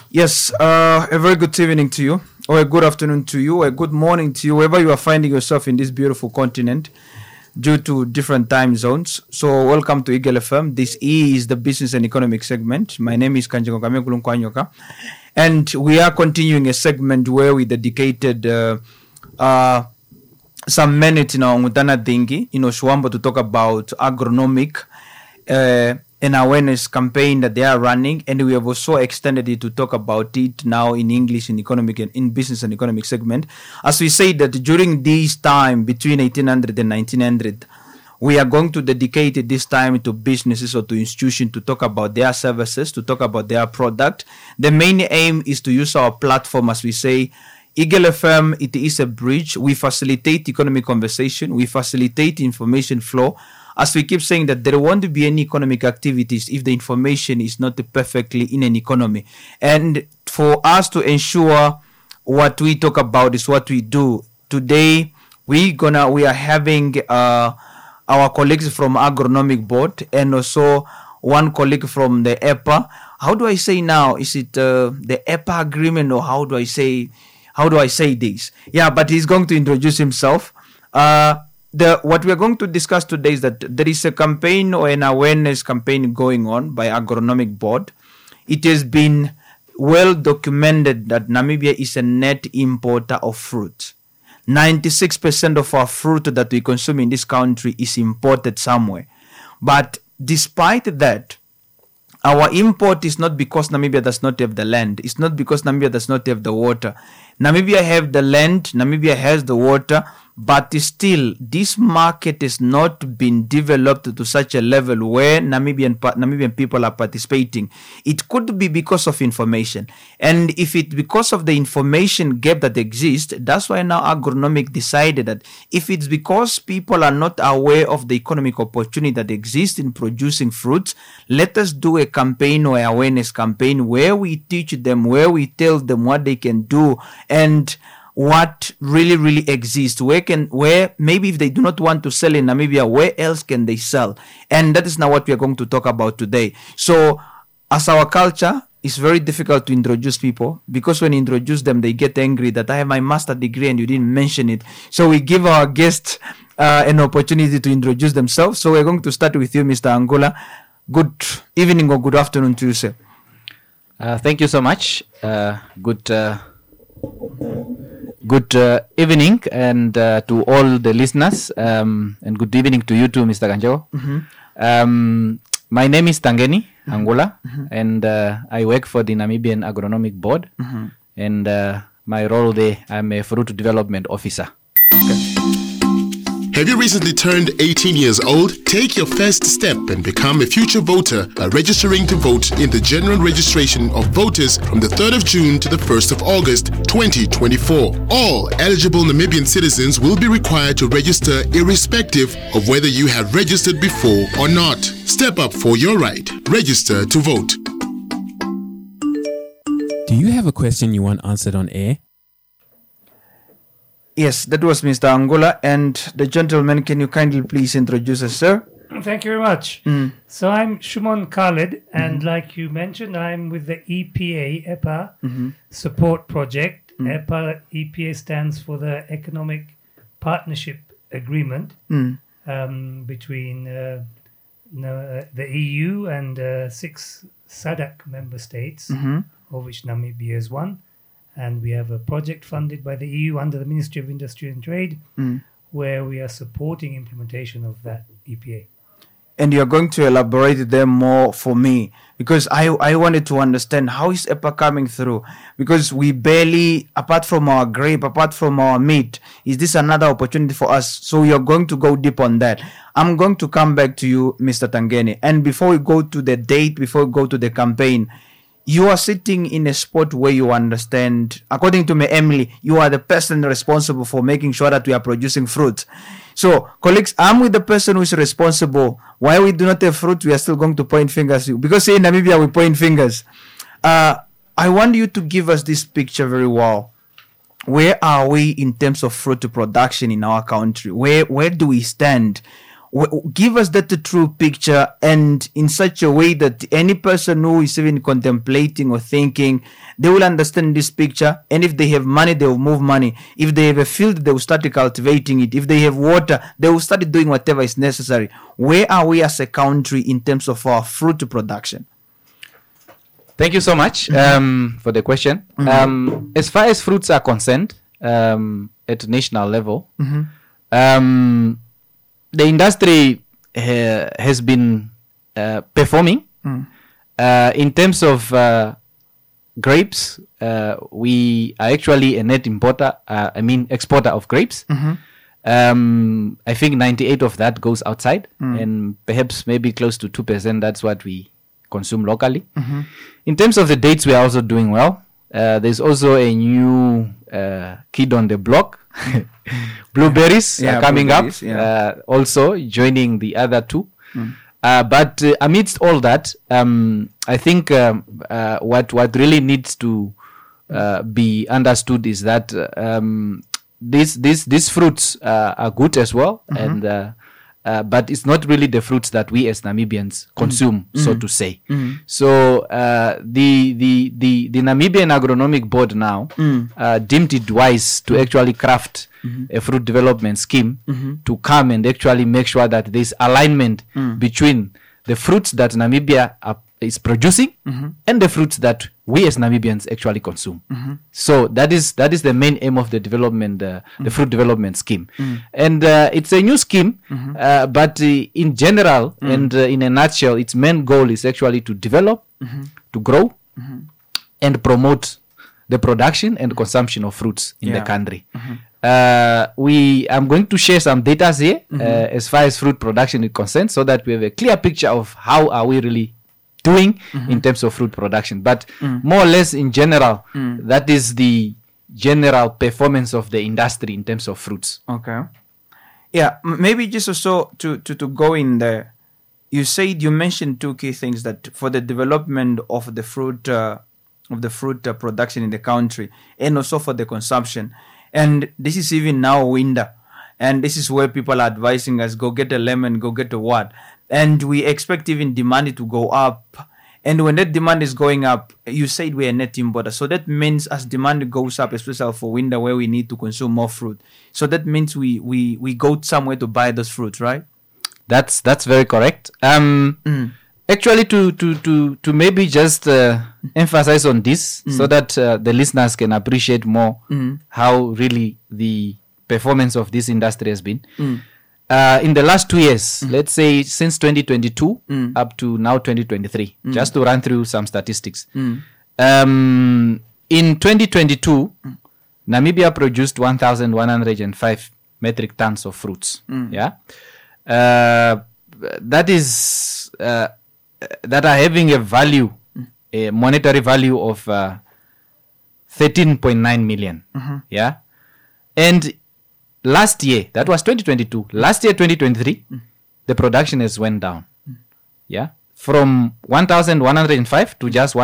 Yes, a very good evening to you, or a good afternoon to you, or a good morning to you, wherever you are finding yourself in this beautiful continent due to different time zones. So, welcome to Eagle FM. This is the business and economic segment. My name is Kanjengo Kamekulu Nkwanyoka, and we are continuing a segment where we dedicated some minutes in our Ngutana Dingi, Shwambo, to talk about agronomic an awareness campaign that they are running, and we have also extended it to talk about it now in English, in economic and in business and economic segment. As we say that during this time between 1800 and 1900, we are going to dedicate this time to businesses or to institutions to talk about their services, to talk about their product. The main aim is to use our platform, as we say, Eagle FM, it is a bridge. We facilitate economic conversation. We facilitate information flow. As we keep saying that there won't be any economic activities if the information is not perfectly in an economy. And for us to ensure what we talk about is what we do. Today, we are having our colleagues from Agronomic Board and also one colleague from the EPA. How do I say now? Is it the EPA agreement, or how do I say this? Yeah, but he's going to introduce himself. What we are going to discuss today is that there is a campaign or an awareness campaign going on by Agronomic Board. It has been well documented that Namibia is a net importer of fruit. 96% of our fruit that we consume in this country is imported somewhere. But despite that, our import is not because Namibia does not have the land. It's not because Namibia does not have the water. Namibia have the land, Namibia has the water, but still this market has not been developed to such a level where Namibian people are participating. It could be because of information. And if it's because of the information gap that exists, that's why now Agronomic decided that if it's because people are not aware of the economic opportunity that exists in producing fruits, let us do a campaign or awareness campaign where we teach them, where we tell them what they can do and what really exists, where maybe if they do not want to sell in Namibia, where else can they sell? And that is now what we are going to talk about today. So as our culture, it's very difficult to introduce people because when you introduce them, they get angry that I have my master degree and you didn't mention it. So we give our guests an opportunity to introduce themselves. So we're going to start with you, Mr. Angola. Good evening or good afternoon to you, sir. Thank you so much. Good evening and to all the listeners, and good evening to you too, Mr. Kanjo. Mm-hmm. My name is Tangeni Angola, and I work for the Namibian Agronomic Board, and my role there, I'm a fruit development officer. Okay. Have you recently turned 18 years old? Take your first step and become a future voter by registering to vote in the General Registration of Voters from the 3rd of June to the 1st of August 2024. All eligible Namibian citizens will be required to register irrespective of whether you have registered before or not. Step up for your right. Register to vote. Do you have a question you want answered on air? Yes, that was Mr. Angola. And the gentleman, can you kindly please introduce us, sir? Thank you very much. So I'm Shumon Khalid, and like you mentioned, I'm with the EPA support project. EPA stands for the Economic Partnership Agreement between the EU and 6 SADC member states, of which Namibia is one. And we have a project funded by the EU under the Ministry of Industry and Trade, where we are supporting implementation of that EPA. And you're going to elaborate them more for me, because I wanted to understand how is EPA coming through, because we barely, apart from our grape, apart from our meat, is this another opportunity for us? So you're going to go deep on that. I'm going to come back to you, Mr. Tangeni. And before we go to the date, before we go to the campaign, you are sitting in a spot where you understand, according to me, Emily, you are the person responsible for making sure that we are producing fruit. So, colleagues, I'm with the person who is responsible. Why we do not have fruit, we are still going to point fingers. Because in Namibia, we point fingers. I want you to give us this picture very well. Where are we in terms of fruit production in our country? Where do we stand? Give us that true picture, and in such a way that any person who is even contemplating or thinking, they will understand this picture. And if they have money, they will move money. If they have a field, they will start cultivating it. If they have water, they will start doing whatever is necessary. Where are we as a country in terms of our fruit production? Thank you so much for the question. As far as fruits are concerned, at national level, the industry has been performing. In terms of grapes, we are actually a net exporter of grapes. I think 98 of that goes outside, and perhaps maybe close to 2%, that's what we consume locally. In terms of the dates, we are also doing well. There's also a new kid on the block. Blueberries are coming up, also joining the other two. But amidst all that, I think what really needs to be understood is that these fruits are good as well, and but it's not really the fruits that we as Namibians consume, so to say. So the Namibian Agronomic Board now deemed it wise to actually craft a fruit development scheme to come and actually make sure that there's alignment between the fruits that Namibia is producing and the fruits that we as Namibians actually consume. So that is the main aim of the development, the fruit development scheme. And it's a new scheme, but in general and in a nutshell, its main goal is actually to develop, to grow, and promote the production and consumption of fruits in the country. I'm going to share some data here as far as fruit production is concerned, so that we have a clear picture of how are we really doing in terms of fruit production. But more or less in general, that is the general performance of the industry in terms of fruits. Okay. Yeah, maybe just also to go in there, you mentioned two key things, that for the development of the fruit production in the country, and also for the consumption. And this is even now winter, and this is where people are advising us, go get a lemon, go get a what. And we expect even demand to go up. And when that demand is going up, you said we're a net importer. So that means as demand goes up, especially for winter where we need to consume more fruit, so that means we go somewhere to buy those fruits, right? That's very correct. Actually, to maybe just emphasize on this, so that the listeners can appreciate more how really the performance of this industry has been. In the last 2 years, let's say since 2022 up to now 2023, just to run through some statistics. In 2022, Namibia produced 1,105 metric tons of fruits. That is that are having a value, a monetary value of 13.9 million. And last year, that was 2022. Last year, 2023, the production has went down. From 1,105 to just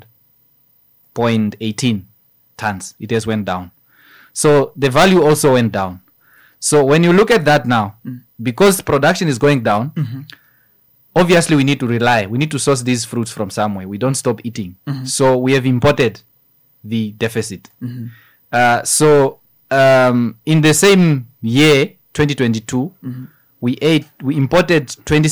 1,000.18 tons. It has went down. So the value also went down. So when you look at that now, because production is going down, obviously we need to source these fruits from somewhere. We don't stop eating. So we have imported the deficit. So in the same year, 2022, we imported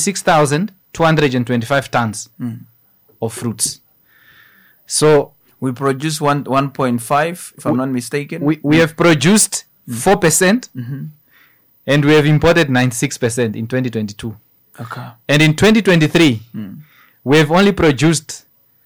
26,225 tons of fruits. So we produced 1.5, if I'm not mistaken. We have produced 4%, and we have imported 96% in 2022. Okay. And in 2023, we have only produced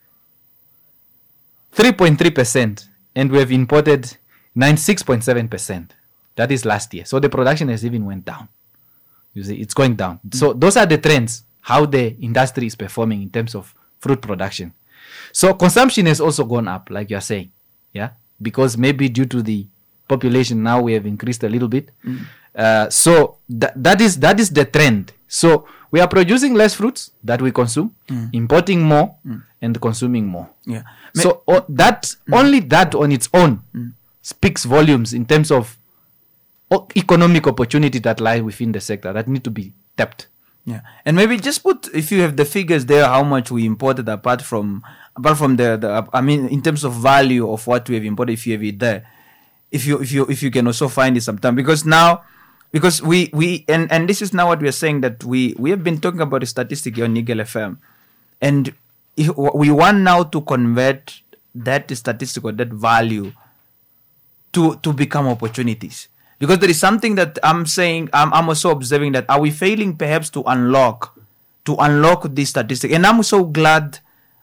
3.3%, and we have imported 96.7%. That is last year. So the production has even went down. You see, it's going down. So those are the trends, how the industry is performing in terms of fruit production. So consumption has also gone up, like you're saying. Because maybe due to the population now we have increased a little bit. So that is the trend. So we are producing less fruits that we consume, importing more, and consuming more. So only that on its own speaks volumes in terms of economic opportunity that lie within the sector that need to be stepped. Yeah, and maybe just put, if you have the figures there, how much we imported apart from the I mean, in terms of value of what we have imported, if you have it there, if you can also find it sometime, because we and this is now what we are saying, that we have been talking about a statistic here on Eagle FM, and we want now to convert that statistic or that value to become opportunities. Because there is something that I'm saying, I'm also observing, that are we failing perhaps to unlock this statistic? And I'm so glad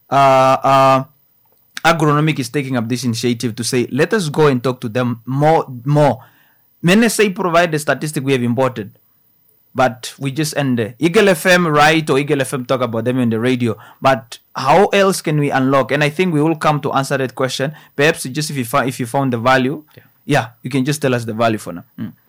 Agronomic is taking up this initiative to say, let us go and talk to them more. Many say provide the statistic we have imported, but we just end there. Eagle FM write, or Eagle FM talk about them on the radio, but how else can we unlock? And I think we will come to answer that question. Perhaps just if you found the value. Yeah, you can just tell us the value for now.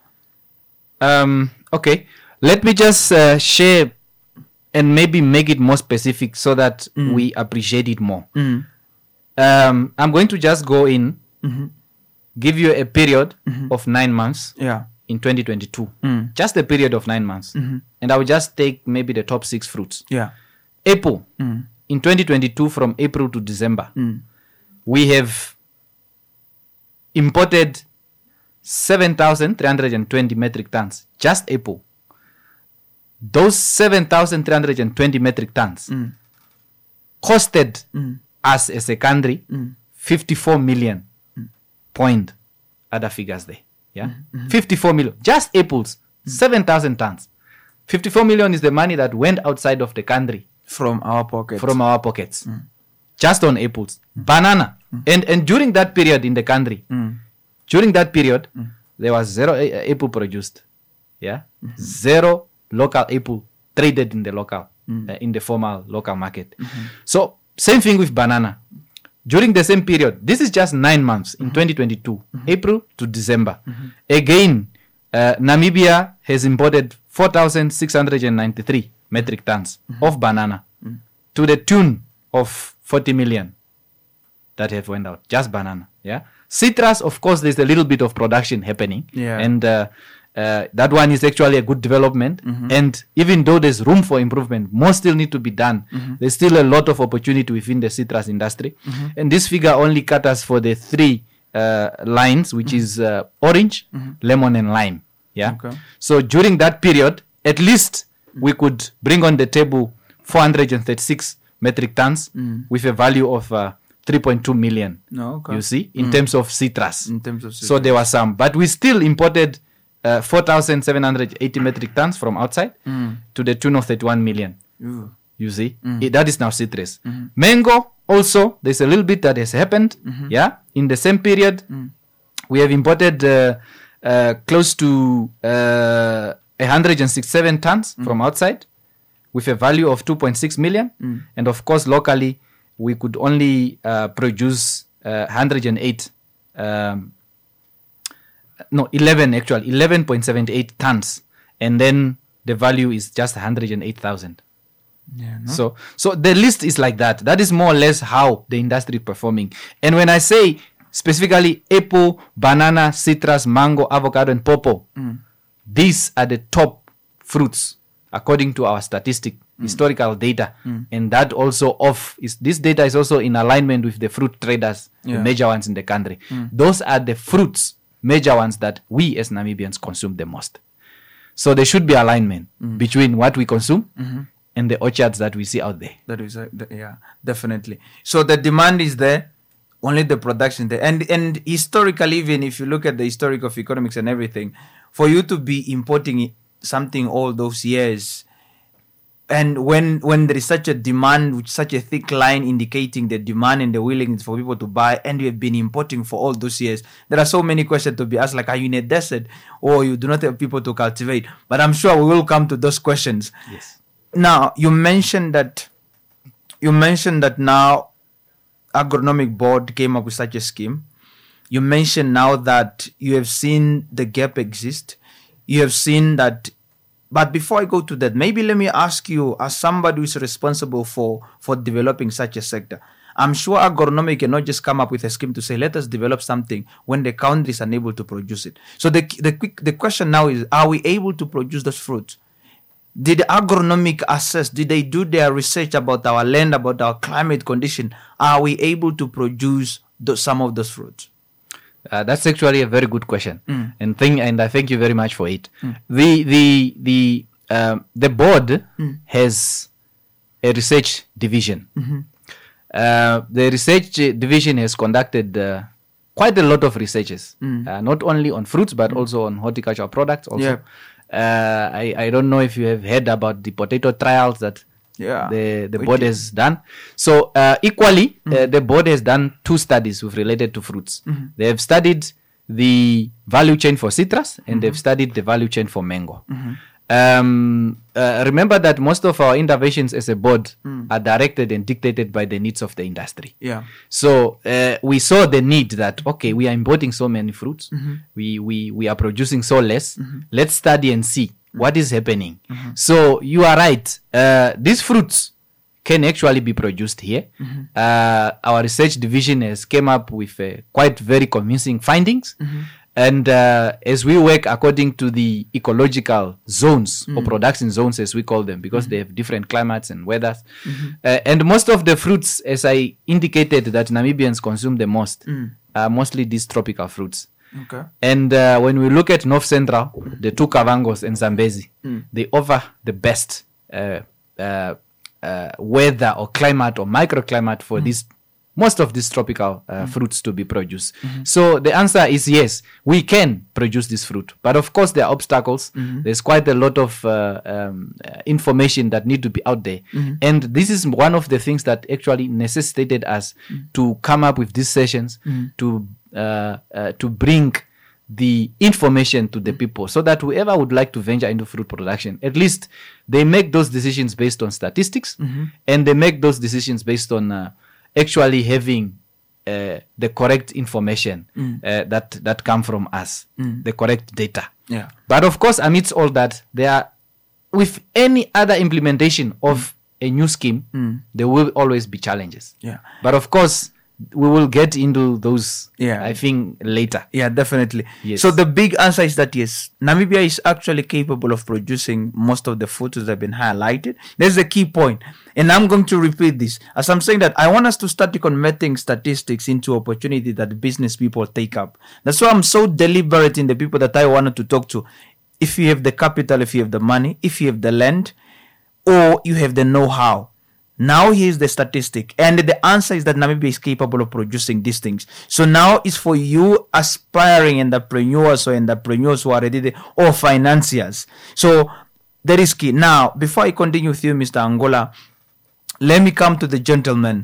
Okay, let me just share and maybe make it more specific so that we appreciate it more. I'm going to just go in, give you a period of 9 months in 2022. Just a period of 9 months. And I will just take maybe the top 6 fruits. Yeah. Apple, in 2022, from April to December, we have imported 7,320 metric tons, just apple. Those 7,320 metric tons costed us as a country 54 million. Point other figures there. Yeah, 54 million. Just apples, 7,000 tons. 54 million is the money that went outside of the country. From our pockets. Just on apples. Banana. And during that period in the country, there was zero apple produced. Yeah, zero local apple traded in the local, in the formal local market. So same thing with banana. During the same period, this is just 9 months in 2022, April to December. Again, Namibia has imported 4,693 metric tons of banana to the tune of 40 million that have went out. Just banana. Yeah. Citrus, of course, there's a little bit of production happening. Yeah. And that one is actually a good development. And even though there's room for improvement, more still need to be done. There's still a lot of opportunity within the citrus industry. And this figure only caters for the 3 lines, which is orange, lemon, and lime. Yeah. Okay. So during that period, at least we could bring on the table 436 metric tons with a value of 3.2 million. You see, in terms of citrus. So there was some, but we still imported 4,780 metric tons from outside to the tune of 31 million. You see, that is now citrus. Mango also, there's a little bit that has happened. Yeah, in the same period, we have imported close to 167 tons from outside with a value of 2.6 million. And of course, locally, we could only produce 11.78 tons. And then the value is just 108,000. Yeah, no? So the list is like that. That is more or less how the industry is performing. And when I say specifically apple, banana, citrus, mango, avocado, and pawpaw, these are the top fruits according to our statistic, historical data. And that also this data is also in alignment with the fruit traders, the major ones in the country. Those are the fruits, major ones that we as Namibians consume the most. So there should be alignment between what we consume and the orchards that we see out there. That is, yeah, definitely. So the demand is there, only the production there. And historically, even if you look at the historic of economics and everything, for you to be importing something all those years, and when there is such a demand, with such a thick line indicating the demand and the willingness for people to buy, and you have been importing for all those years, there are so many questions to be asked, like, are you in a desert, or you do not have people to cultivate? But I'm sure we will come to those questions. Yes. Now, you mentioned that now Agronomic Board came up with such a scheme. You mentioned now that you have seen the gap exist. You have seen that. But before I go to that, maybe let me ask you, as somebody who is responsible for developing such a sector, I'm sure Agronomic cannot just come up with a scheme to say, let us develop something when the country is unable to produce it. So the question now is, are we able to produce those fruits? Did agronomic assess? Did they do their research about our land, about our climate condition? Are we able to produce some of those fruits? That's actually a very good question, and I thank you very much for it. The board has a research division. The research division has conducted quite a lot of researches, not only on fruits but also on horticultural products. Also, I don't know if you have heard about the potato trials that the board has done. So equally, the board has done 2 studies related to fruits. They have studied the value chain for citrus and they've studied the value chain for mango. Remember that most of our interventions as a board are directed and dictated by the needs of the industry. So we saw the need that, okay, we are importing so many fruits. We are producing so less. Let's study and see what is happening. So you are right. These fruits can actually be produced here. Our research division has came up with quite very convincing findings. And as we work according to the ecological zones or production zones, as we call them, because they have different climates and weathers. And most of the fruits, as I indicated, that Namibians consume the most, are mostly these tropical fruits. And when we look at North Central, the 2 Kavangos and Zambezi, they offer the best weather or climate or microclimate for most of these tropical fruits to be produced. So the answer is yes, we can produce this fruit. But of course, there are obstacles. There's quite a lot of information that need to be out there. And this is one of the things that actually necessitated us to come up with these sessions to bring the information to the people so that whoever would like to venture into fruit production, at least they make those decisions based on statistics and they make those decisions based on actually having the correct information that come from us, the correct data. But of course, amidst all that, there are, with any other implementation of a new scheme, there will always be challenges. But of course, we will get into those, I think, later. Definitely. Yes. So the big answer is that yes, Namibia is actually capable of producing most of the fruits that have been highlighted. There's the key point. And I'm going to repeat this. As I'm saying that, I want us to start converting statistics into opportunity that business people take up. That's why I'm so deliberate in the people that I wanted to talk to. If you have the capital, if you have the money, if you have the land, or you have the know-how. Now here's the statistic, and the answer is that Namibia is capable of producing these things. So now it's for you aspiring entrepreneurs or entrepreneurs who are already there, or financiers. So that is key. Now, before I continue with you, Mr. Angola, let me come to the gentleman.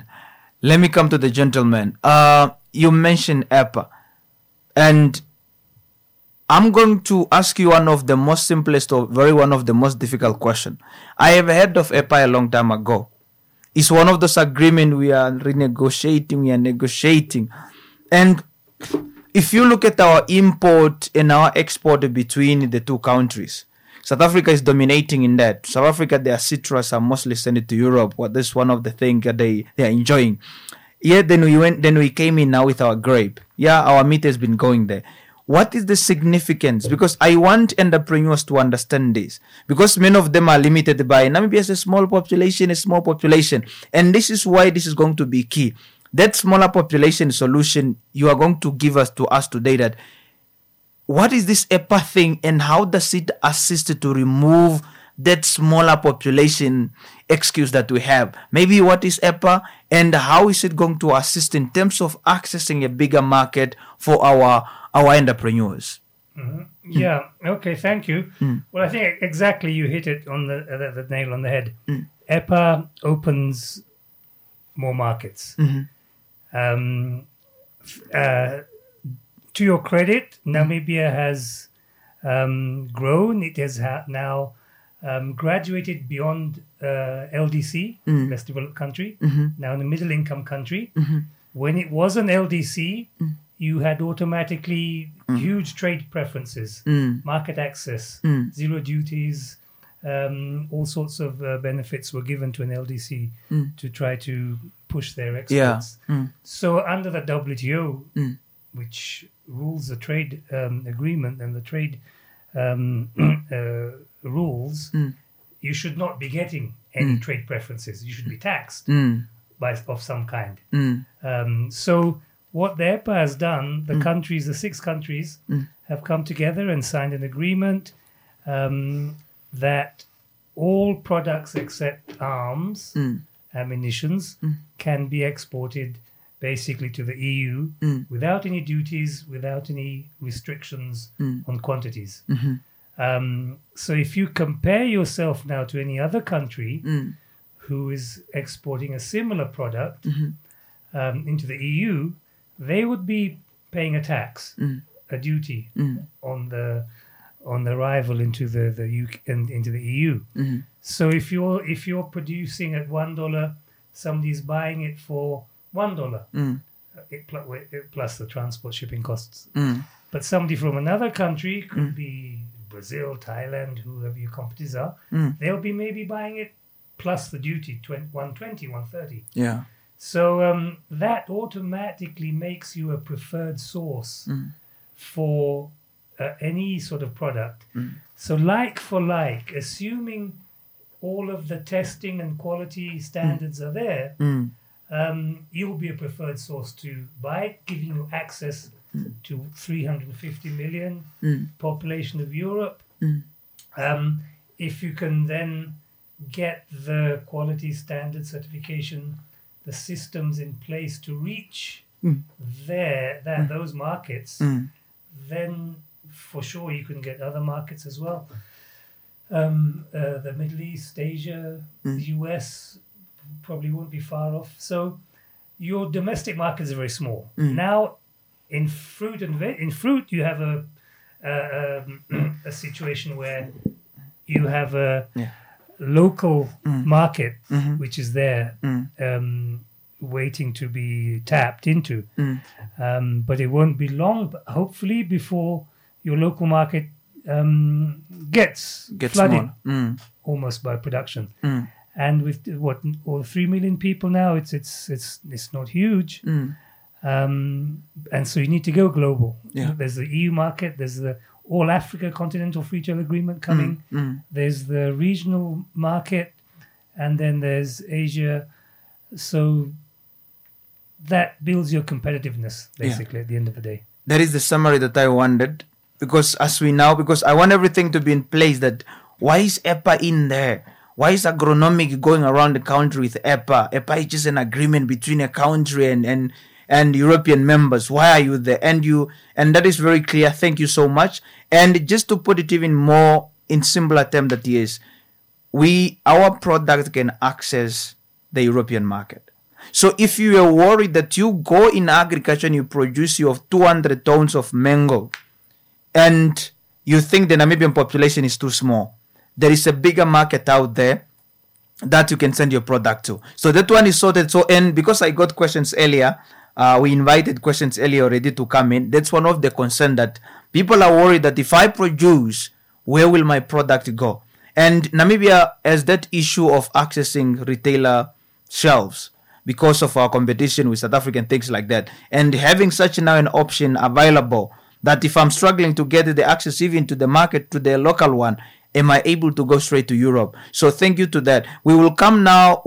You mentioned EPA, and I'm going to ask you one of the most simplest or one of the most difficult questions. I have heard of EPA a long time ago. It's one of those agreements we are negotiating. And if you look at our import and our export between the 2 countries, South Africa is dominating in that. South Africa, their citrus are mostly sent to Europe. Well, that's one of the things that they are enjoying. Then we came in now with our grape. Our meat has been going there. What is the significance? Because I want entrepreneurs to understand this. Because many of them are limited by Namibia has a small population. And this is why this is going to be key. That smaller population solution you are going to give us today, that what is this EPA thing and how does it assist to remove that smaller population excuse that we have? Maybe what is EPA and how is it going to assist in terms of accessing a bigger market for our entrepreneurs? Okay, thank you. Well, I think exactly you hit it on the nail on the head. EPA opens more markets. To your credit, Namibia has grown. It has now graduated beyond LDC, less developed country, now in a middle income country. When it was an LDC, you had automatically huge trade preferences, market access, zero duties, all sorts of benefits were given to an LDC to try to push their exports. So under the WTO, which rules the trade agreement and the trade rules, you should not be getting any trade preferences. You should be taxed of some kind. So what the EPA has done, the 6 countries have come together and signed an agreement that all products except arms, ammunitions, can be exported basically to the EU without any duties, without any restrictions on quantities. So if you compare yourself now to any other country who is exporting a similar product into the EU, they would be paying a tax, a duty on the arrival into the UK and into the EU. So if you're producing at $1, somebody's buying it for $1, plus the transport shipping costs. But somebody from another country, could be Brazil, Thailand, whoever your competitors are, they'll be maybe buying it plus the duty, 120, 130. Yeah. So that automatically makes you a preferred source for any sort of product. So like for like, assuming all of the testing and quality standards are there, you'll be a preferred source to buy it, giving you access to 350 million population of Europe. If you can then get the quality standard certification, the systems in place to reach those markets, then for sure you can get other markets as well. The Middle East, Asia, the US probably won't be far off. So your domestic markets are very small. Now, in fruit you have a situation where you have a local market which is there waiting to be tapped into, but it won't be long, hopefully, before your local market gets flooded almost by production. And with all 3 million people now, it's not huge. And so you need to go global. There's the EU market, there's the All Africa Continental Free Trade Agreement coming, there's the regional market, and then there's Asia. So that builds your competitiveness, basically, at the end of the day. That is the summary that I wanted, because I want everything to be in place. That why is EPA in there? Why is agronomic going around the country with EPA? EPA is just an agreement between a country and European members. Why are you there? And that is very clear. Thank you so much. And just to put it even more in simpler terms, that is, our product can access the European market. So if you are worried that you go in agriculture and you produce your 200 tons of mango, and you think the Namibian population is too small, there is a bigger market out there that you can send your product to. So that one is sorted. So, and because I got questions earlier, we invited questions earlier already to come in. That's one of the concerns, that people are worried that if I produce, where will my product go? And Namibia has that issue of accessing retailer shelves because of our competition with South African, things like that. And having such now an option available, that if I'm struggling to get the access even to the market, to the local one, am I able to go straight to Europe? So thank you to that. We will come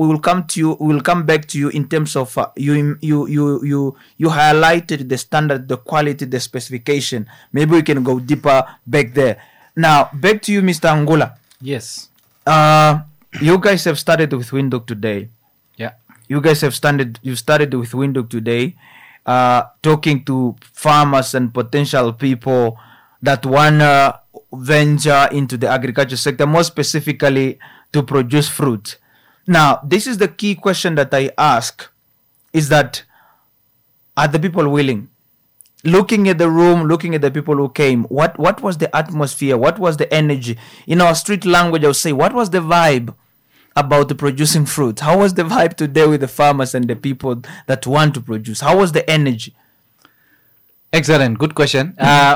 back to you in terms of you highlighted the standard, the quality, the specification. Maybe we can go deeper back there. Now back to you, Mr. Angola. Yes. You guys have started with Windhoek today. Yeah. You guys have started with Windhoek today, talking to farmers and potential people that wanna venture into the agriculture sector, more specifically to produce fruit. Now, this is the key question that I ask, is that are the people willing? Looking at the room, looking at the people who came, what was the atmosphere? What was the energy? In our street language, I would say, what was the vibe about the producing fruit? How was the vibe today with the farmers and the people that want to produce? How was the energy? Excellent. Good question.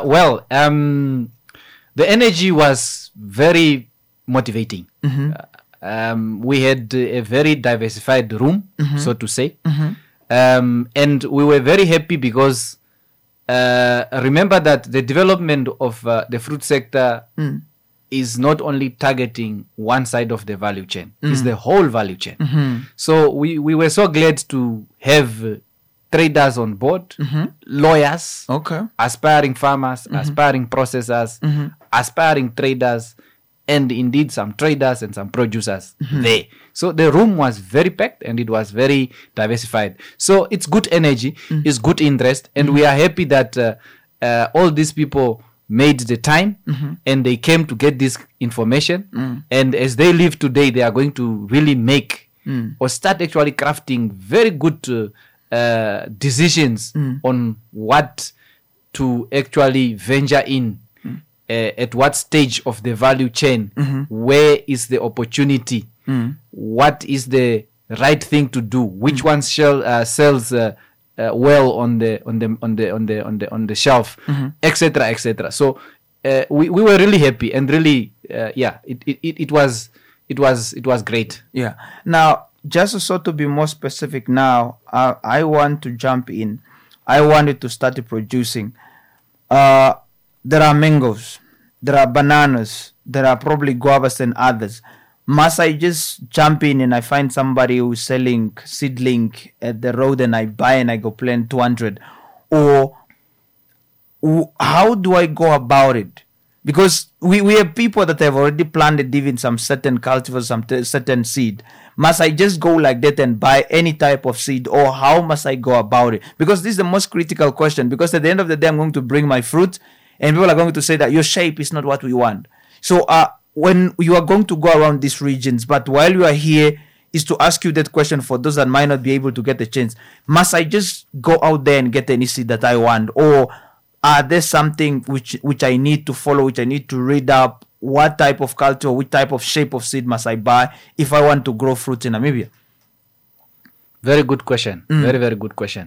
The energy was very motivating. We had a very diversified room, so to say. And we were very happy because remember that the development of the fruit sector is not only targeting one side of the value chain, it's the whole value chain. So we were so glad to have traders on board, lawyers, Okay. aspiring farmers, aspiring processors, aspiring traders, and indeed some traders and some producers there. So the room was very packed and it was very diversified. So it's good energy, it's good interest, and we are happy that all these people made the time and they came to get this information. And as they live today, they are going to really make or start actually crafting very good decisions on what to actually venture in. At what stage of the value chain, where is the opportunity, what is the right thing to do, which one sells well on the shelf, etc., etc. So we were really happy and really it was great. Yeah. Now, just so to be more specific now, I want to jump in. I wanted to start producing. There are mangoes, there are bananas, there are probably guavas and others. Must I just jump in and I find somebody who's selling seedling at the road and I buy and I go plant 200? Or how do I go about it? Because we have people that have already planted even some certain cultivars, some certain seed. Must I just go like that and buy any type of seed, or how must I go about it? Because this is the most critical question, because at the end of the day, I'm going to bring my fruit and people are going to say that your shape is not what we want. So when you are going to go around these regions, but while you are here, is to ask you that question for those that might not be able to get a chance. Must I just go out there and get any seed that I want? Or are there something which I need to follow, which I need to read up? What type of culture, which type of shape of seed must I buy if I want to grow fruit in Namibia? Very good question. Very, very good question.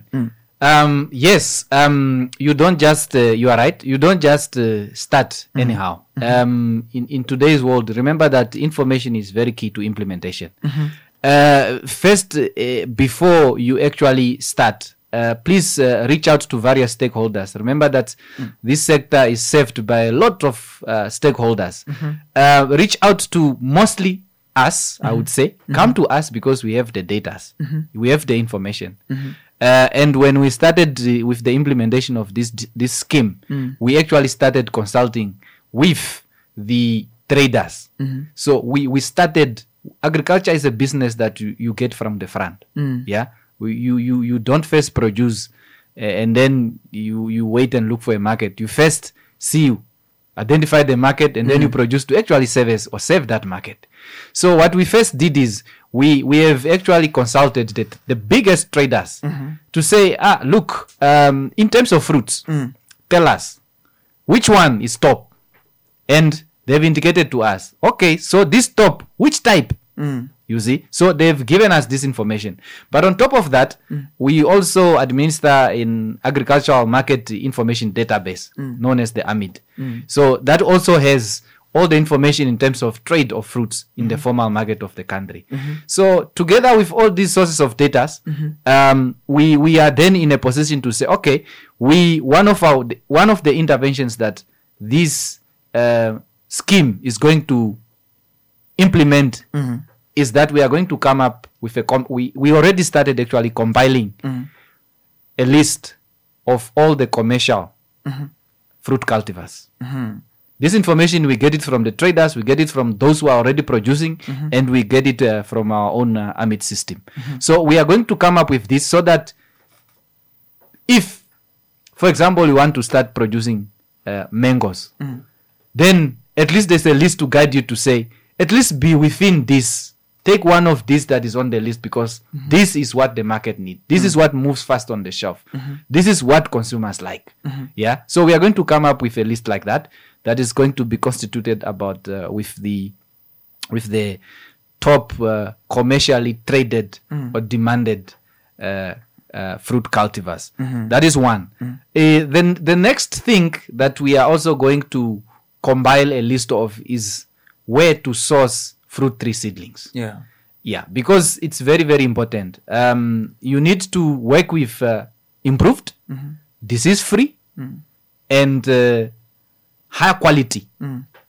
Yes, you don't just, you are right, you don't just start anyhow. In today's world, remember that information is very key to implementation. First, before you actually start, please reach out to various stakeholders. Remember that this sector is served by a lot of stakeholders. Reach out to mostly us, I would say. Come to us because we have the data. We have the information. And when we started with the implementation of this scheme, we actually started consulting with the traders. So we started, agriculture is a business that you get from the front. Yeah. You don't first produce and then you wait and look for a market. You first identify the market, and then you produce to actually serve that market. So what we first did is we have actually consulted the biggest traders to say, look, in terms of fruits, tell us which one is top. And they've indicated to us, okay, so this top, which type? You see, so they've given us this information. But on top of that, we also administer an agricultural market information database known as the AMID. So that also has all the information in terms of trade of fruits in the formal market of the country. So together with all these sources of data, we are then in a position to say, okay, one of the interventions that this scheme is going to implement is that we are going to come up with we already started actually compiling a list of all the commercial fruit cultivars. This information, we get it from the traders, we get it from those who are already producing, and we get it from our own AMID system. So we are going to come up with this so that if, for example, you want to start producing mangoes, then at least there's a list to guide you to say, at least be within this. Take one of these that is on the list because this is what the market needs. This is what moves fast on the shelf. This is what consumers like. Yeah. So we are going to come up with a list like that is going to be constituted about with the top commercially traded or demanded fruit cultivars. That is one. Then the next thing that we are also going to compile a list of is where to source fruit tree seedlings. Yeah, because it's very, very important. You need to work with improved, disease-free, and high quality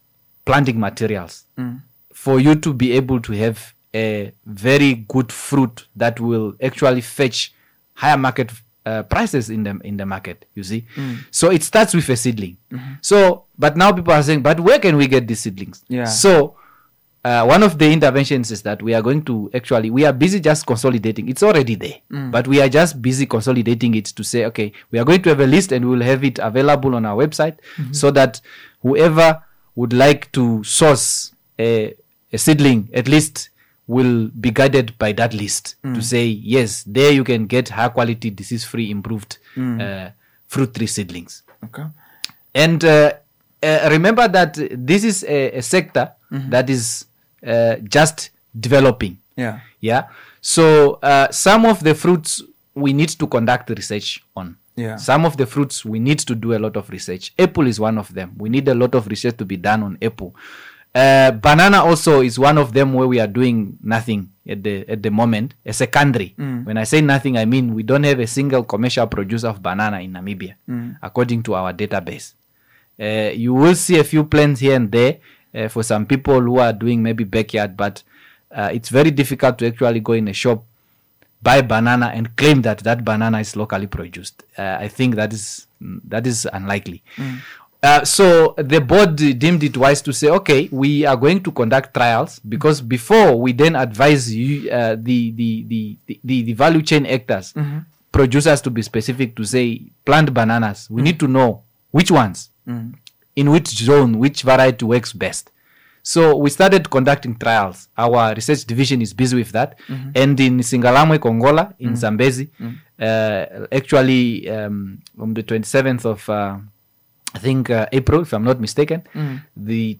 planting materials for you to be able to have a very good fruit that will actually fetch higher market prices in the market, you see. So it starts with a seedling. So, but now people are saying, but where can we get these seedlings? Yeah. So one of the interventions is that we are going to actually, we are busy just consolidating. It's already there, but we are just busy consolidating it to say, okay, we are going to have a list and we will have it available on our website so that whoever would like to source a seedling, at least will be guided by that list to say, yes, there you can get high quality, disease-free, improved fruit tree seedlings. Okay. And remember that this is a sector that is just developing. Yeah. Yeah. So some of the fruits we need to conduct research on. Yeah. Some of the fruits we need to do a lot of research. Apple is one of them. We need a lot of research to be done on apple. Banana also is one of them where we are doing nothing at the moment. A secondary. When I say nothing, I mean we don't have a single commercial producer of banana in Namibia, according to our database. You will see a few plants here and there for some people who are doing maybe backyard, but it's very difficult to actually go in a shop, buy banana and claim that banana is locally produced. I think that is unlikely. So the board deemed it wise to say, okay, we are going to conduct trials, because before we then advise you, the value chain actors, producers to be specific to say plant bananas, we need to know which ones, in which zone, which variety works best. So we started conducting trials. Our research division is busy with that. And in Singalamwe, Kongola, in Zambezi, actually on the 27th of I think April, if I'm not mistaken, the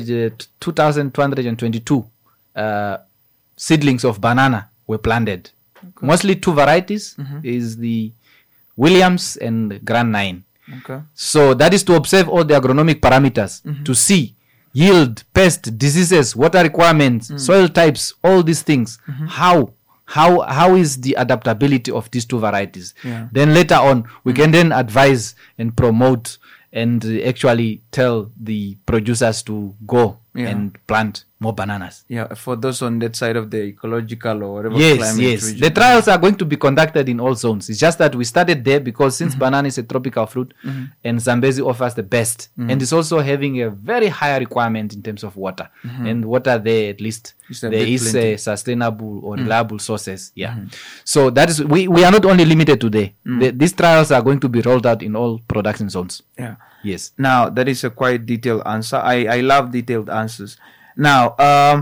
2,222 seedlings of banana were planted. Okay. Mostly two varieties, is the Williams and Grand 9. Okay. So that is to observe all the agronomic parameters to see yield, pest, diseases, water requirements, soil types, all these things. How is the adaptability of these two varieties? Yeah. Then later on, we can then advise and promote and actually tell the producers to go and plant more bananas. Yeah, for those on that side of the ecological or whatever climate region. The trials are going to be conducted in all zones. It's just that we started there because since banana is a tropical fruit and Zambezi offers the best, and it's also having a very high requirement in terms of water. And water there, at least, there is a sustainable or reliable sources. Yeah. So that is, we are not only limited to there. These trials are going to be rolled out in all production zones. Yeah. Yes. Now, that is a quite detailed answer. I love detailed answers. Now,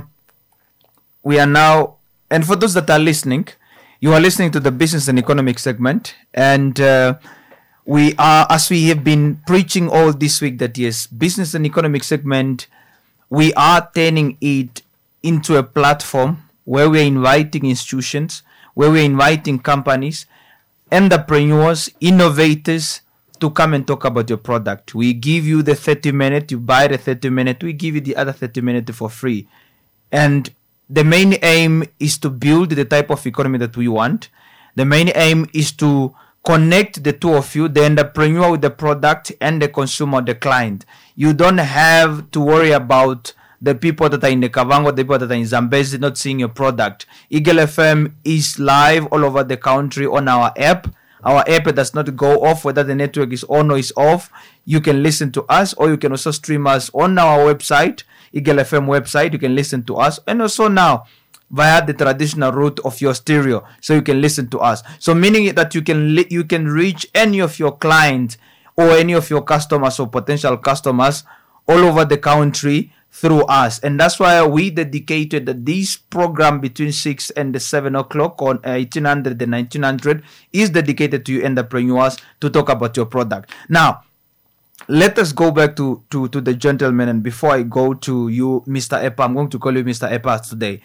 we are now, and for those that are listening, you are listening to the business and economic segment, and we are, as we have been preaching all this week, that yes, business and economic segment, we are turning it into a platform where we are inviting institutions, where we are inviting companies, entrepreneurs, innovators, to come and talk about your product. We give you the 30-minute, you buy the 30-minute, we give you the other 30-minute for free. And the main aim is to build the type of economy that we want. The main aim is to connect the two of you, the entrepreneur with the product and the consumer, the client. You don't have to worry about the people that are in the Kavango, the people that are in Zambezi not seeing your product. Eagle FM is live all over the country on our app. Our app does not go off whether the network is on or is off. You can listen to us, or you can also stream us on our website, Eagle FM website. You can listen to us, and also now via the traditional route of your stereo, so you can listen to us. So meaning that you can reach any of your clients or any of your customers or potential customers all over the country through us. And that's why we dedicated this program between 6 and 7 o'clock on 1800 and 1900 is dedicated to you entrepreneurs to talk about your product. Now, let us go back to the gentleman. And before I go to you, Mr. Epa, I'm going to call you Mr. Epa today.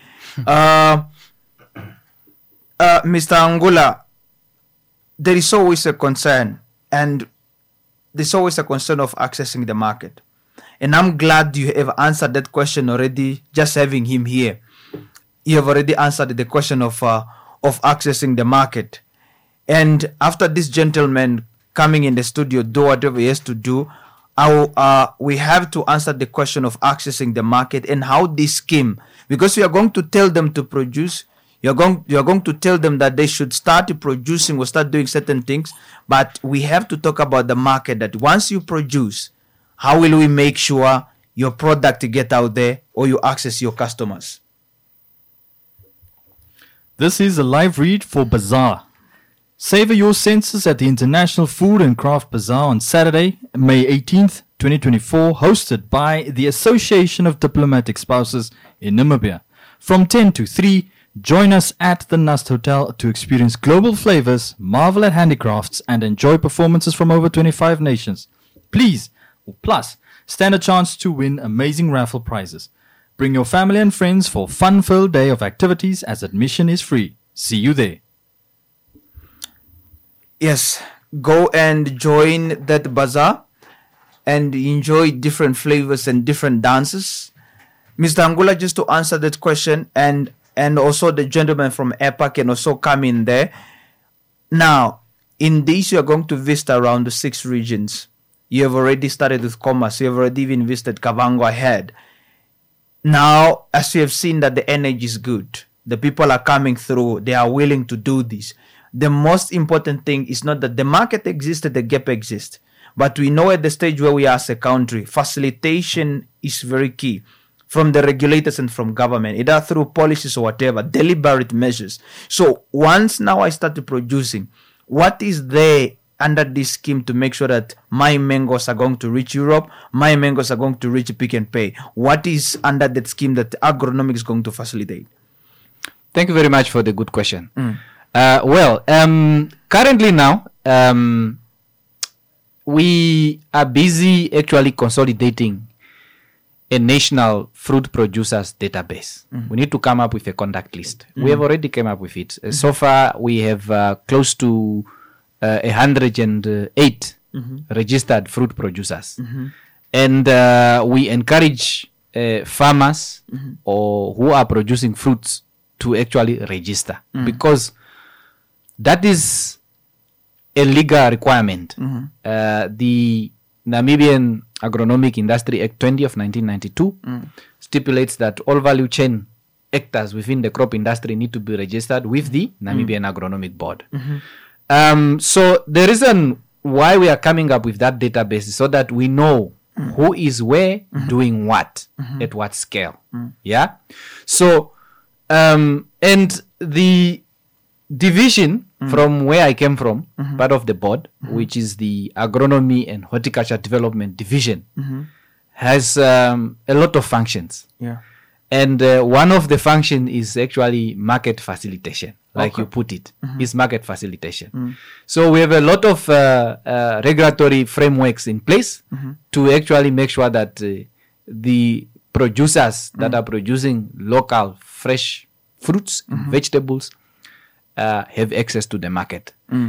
Mr. Angula, there is always a concern, and there's always a concern of accessing the market. And I'm glad you have answered that question already, just having him here. You have already answered the question of accessing the market. And after this gentleman coming in the studio, do whatever he has to do, we have to answer the question of accessing the market and how this scheme, because we are going to tell them to produce. You're going to tell them that they should start producing or start doing certain things, but we have to talk about the market. That once you produce, how will we make sure your product get out there or you access your customers? This is a live read for Bazaar. Savor your senses at the International Food and Craft Bazaar on Saturday, May 18th, 2024, hosted by the Association of Diplomatic Spouses in Namibia. From 10 to 3, join us at the Nust Hotel to experience global flavors, marvel at handicrafts, and enjoy performances from over 25 nations. Plus, stand a chance to win amazing raffle prizes. Bring your family and friends for a fun-filled day of activities as admission is free. See you there. Yes, go and join that bazaar and enjoy different flavors and different dances. Mr. Angula, just to answer that question, and also the gentleman from EPA can also come in there. Now, in this, you are going to visit around the 6 regions. You have already started with commerce. You have already even visited Kavango ahead. Now, as you have seen that the energy is good, the people are coming through, they are willing to do this. The most important thing is not that the market exists, the gap exists. But we know at the stage where we are as a country, facilitation is very key from the regulators and from government, either through policies or whatever, deliberate measures. So once now I started producing, what is there under this scheme to make sure that my mangoes are going to reach Europe, my mangoes are going to reach Pick and Pay? What is under that scheme that Agronomic is going to facilitate? Thank you very much for the good question. Currently now, we are busy actually consolidating a national fruit producers database. We need to come up with a contact list. We have already come up with it. So far, we have close to 108 registered fruit producers. And we encourage farmers or who are producing fruits to actually register because that is a legal requirement. The Namibian Agronomic Industry Act 20 of 1992 stipulates that all value chain actors within the crop industry need to be registered with the Namibian Agronomic Board. So the reason why we are coming up with that database is so that we know who is where doing what at what scale. Yeah. So and the division from where I came from, part of the board, which is the Agronomy and Horticulture Development Division, has a lot of functions. Yeah. And one of the function is actually market facilitation, like you put it, is market facilitation. So we have a lot of regulatory frameworks in place to actually make sure that the producers that are producing local fresh fruits and vegetables have access to the market.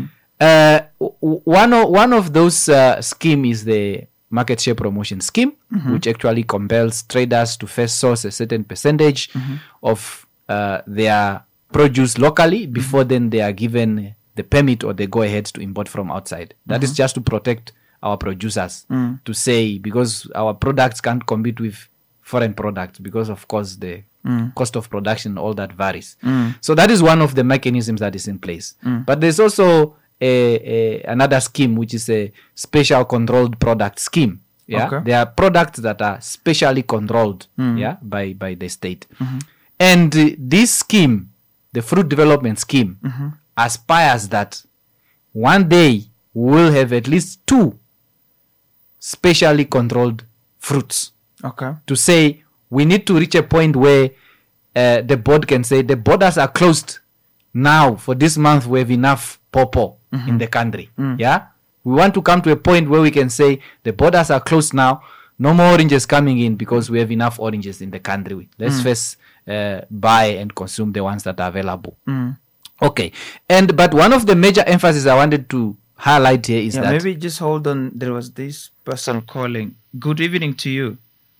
One of those scheme is the market share promotion scheme, which actually compels traders to first source a certain percentage of their produce locally before then they are given the permit or the go ahead to import from outside. That is just to protect our producers, to say, because our products can't compete with foreign products because of course the cost of production, all that varies. So that is one of the mechanisms that is in place. But there's also another scheme, which is a special controlled product scheme. Yeah, there are products that are specially controlled, by the state. And this scheme, the fruit development scheme, aspires that one day we will have at least 2 specially controlled fruits. To say we need to reach a point where the board can say the borders are closed now. For this month, we have enough pawpaw in the country. Yeah, we want to come to a point where we can say the borders are closed now. No more oranges coming in because we have enough oranges in the country. Let's first buy and consume the ones that are available. Okay, but one of the major emphasis I wanted to highlight here is that maybe just hold on. There was this person calling. Good evening to you.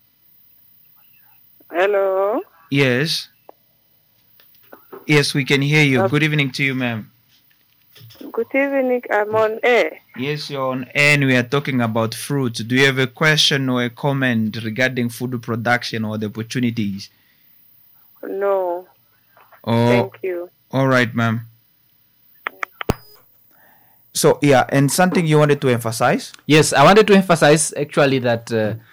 Hello. Yes. Yes, we can hear you. Good evening to you, ma'am. Good evening. I'm on air. Yes, you're on air and we are talking about fruits. Do you have a question or a comment regarding food production or the opportunities? No. Oh, Thank you. all right, ma'am. So, yeah, and something you wanted to emphasize? Yes, I wanted to emphasize actually that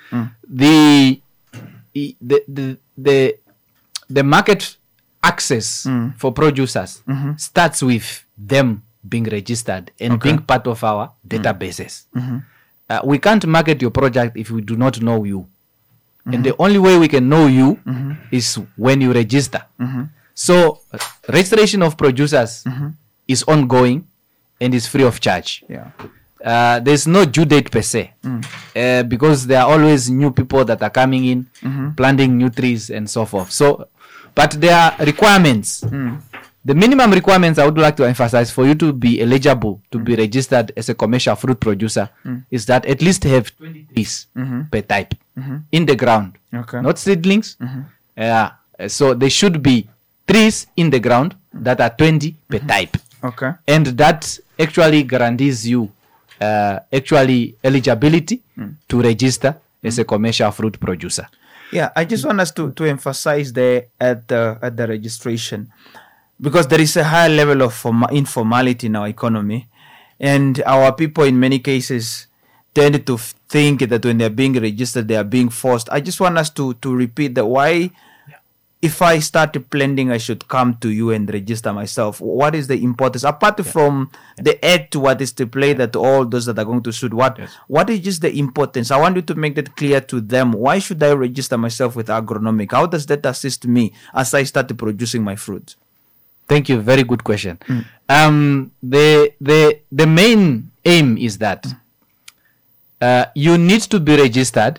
the market access for producers starts with them being registered and being part of our databases. We can't market your project if we do not know you. And the only way we can know you is when you register. So registration of producers is ongoing and is free of charge. Yeah. There's no due date per se, because there are always new people that are coming in, planting new trees and so forth. So, but there are requirements. The minimum requirements I would like to emphasize for you to be eligible to be registered as a commercial fruit producer is that at least have 20 trees per type in the ground, Okay. not seedlings. So there should be trees in the ground that are 20 per type. Okay. And that actually guarantees you actually eligibility to register as a commercial fruit producer. Yeah, I just want us to emphasize there at the registration, because there is a high level of informality in our economy, and our people in many cases tend to think that when they are being registered, they are being forced. I just want us to repeat that why, if I start planting, I should come to you and register myself. What is the importance? Apart from the act, what is to play that all those that are going to suit, what is just the importance? I want you to make that clear to them. Why should I register myself with Agronomic? How does that assist me as I start producing my fruit? Thank you. Very good question. The main aim is that you need to be registered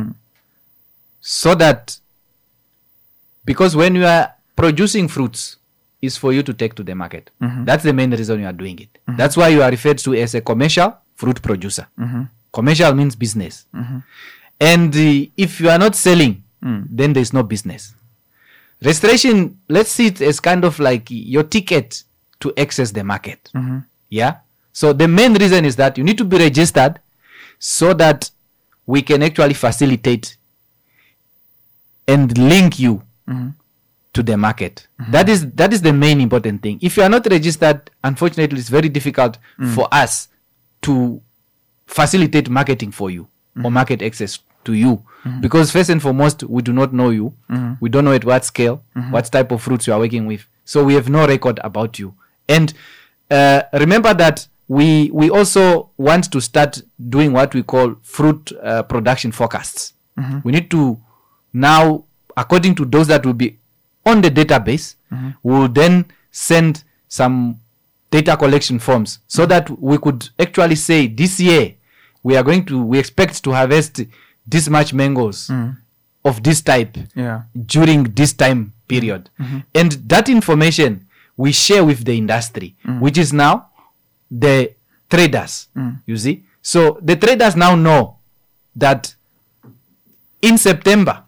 so that, because when you are producing fruits, is for you to take to the market. That's the main reason you are doing it. That's why you are referred to as a commercial fruit producer. Commercial means business. And if you are not selling, then there is no business. Registration, let's see it as kind of like your ticket to access the market. Yeah. So the main reason is that you need to be registered so that we can actually facilitate and link you to the market. That is the main important thing. If you are not registered, unfortunately, it's very difficult for us to facilitate marketing for you or market access to you, because first and foremost, we do not know you. We don't know at what scale, what type of fruits you are working with. So we have no record about you. And remember that we also want to start doing what we call fruit production forecasts. We need to now, according to those that will be on the database, we will then send some data collection forms so that we could actually say this year we expect to harvest this much mangoes of this type during this time period. And that information we share with the industry, which is now the traders, you see. So the traders now know that in September,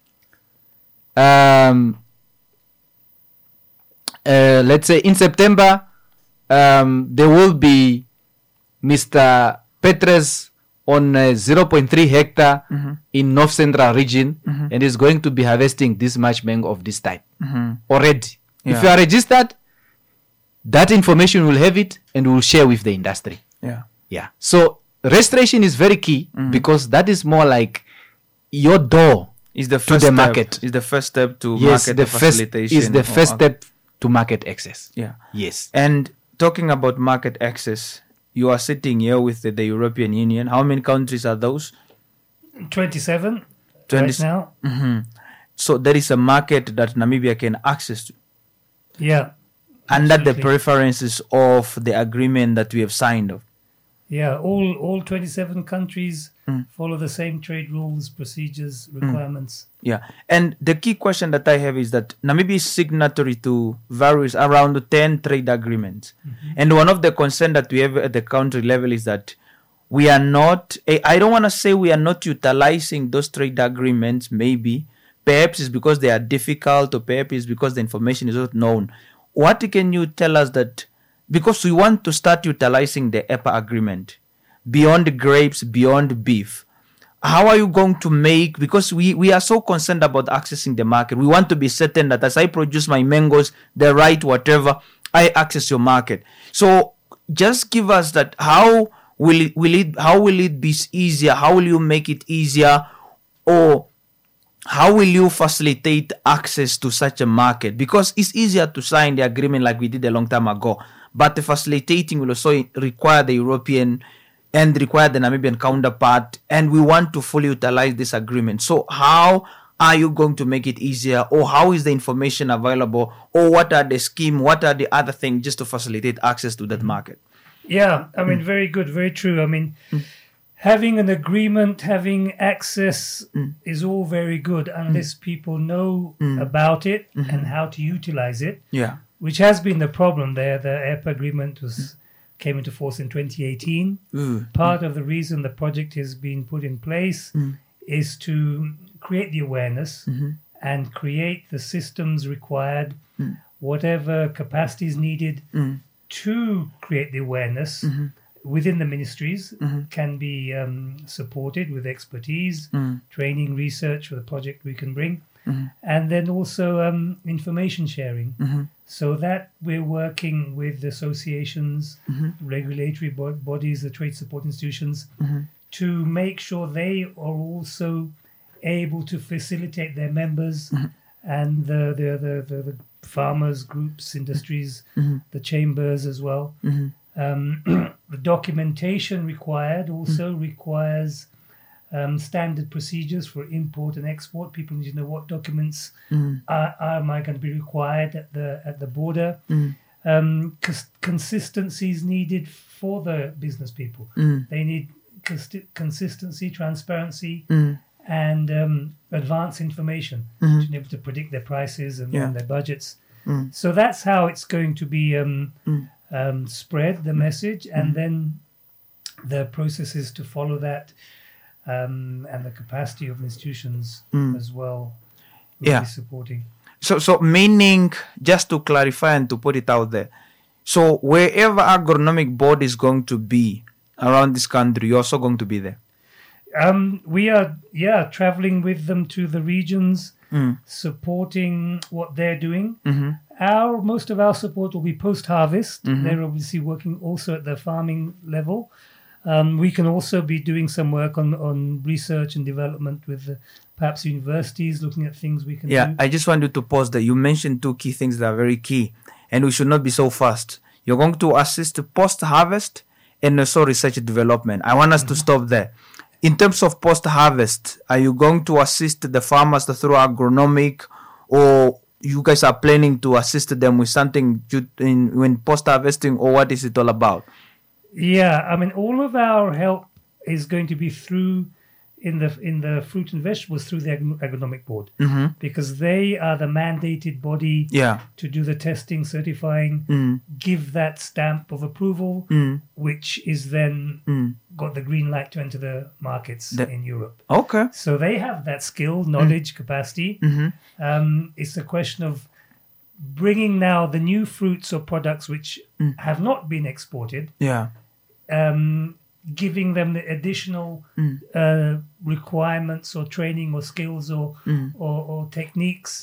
let's say in September, there will be Mr. Petres on 0.3 hectare in North Central region, and is going to be harvesting this much mango of this type already. If you are registered, that information will have it and will share with the industry. Yeah. So registration is very key, because that is more like your door Is the to first the step. market. Is the first step to Yes, market the first facilitation. is the first step to market access. Yeah. Yes. And talking about market access, you are sitting here with the European Union. How many countries are those? 27 20 right now. So there is a market that Namibia can access to, Yeah. under the absolutely. preferences of the agreement that we have signed of. Yeah, all 27 countries follow the same trade rules, procedures, requirements. Yeah. And the key question that I have is that Namibia is signatory to various around 10 trade agreements. And one of the concerns that we have at the country level is that we are not, I don't want to say we are not utilizing those trade agreements, maybe. Perhaps it's because they are difficult, or perhaps it's because the information is not known. What can you tell us that because we want to start utilizing the EPA agreement beyond grapes, beyond beef. How are you going to make, because we are so concerned about accessing the market. We want to be certain that as I produce my mangoes, the right whatever, I access your market. So just give us that, how will it be easier? How will you make it easier? Or how will you facilitate access to such a market? Because it's easier to sign the agreement like we did a long time ago, but the facilitating will also require the European and require the Namibian counterpart, and we want to fully utilize this agreement. So how are you going to make it easier, or how is the information available, or what are the scheme, what are the other things just to facilitate access to that market? Yeah, I mean, very good, very true. I mean, having an agreement, having access is all very good unless people know about it and how to utilize it, which has been the problem there. The EPA agreement came into force in 2018. Part of the reason the project has been put in place is to create the awareness and create the systems required, whatever capacity is needed to create the awareness within the ministries can be supported with expertise, training, research for the project we can bring, and then also information sharing. So that we're working with associations, regulatory bodies, the trade support institutions, to make sure they are also able to facilitate their members and the farmers groups, industries, the chambers as well. The documentation required also requires standard procedures for import and export. People need to know what documents am I going to be required at the border. Consistency is needed for the business people. They need consistency, transparency, and advance information to be able to predict their prices and their budgets. So that's how it's going to be spread, the message, and then the processes to follow that, and the capacity of institutions as well will be supporting. So meaning, just to clarify and to put it out there, so wherever agronomic board is going to be around this country, you're also going to be there? We are, traveling with them to the regions, supporting what they're doing. Most of our support will be post-harvest. They're obviously working also at the farming level. We can also be doing some work on research and development with perhaps universities, looking at things we can do. I just wanted to pause there. You mentioned two key things that are very key, and we should not be so fast. You're going to assist post-harvest and also research and development. I want us to stop there. In terms of post-harvest, are you going to assist the farmers through agronomic, or you guys are planning to assist them with something when post-harvesting, or what is it all about? Yeah, I mean, all of our help is going to be through in the fruit and vegetables through the agronomic board, because they are the mandated body to do the testing, certifying, give that stamp of approval, which is then got the green light to enter the markets in Europe. Okay. So they have that skill, knowledge, capacity. It's a question of bringing now the new fruits or products which have not been exported, giving them the additional requirements or training or skills or techniques,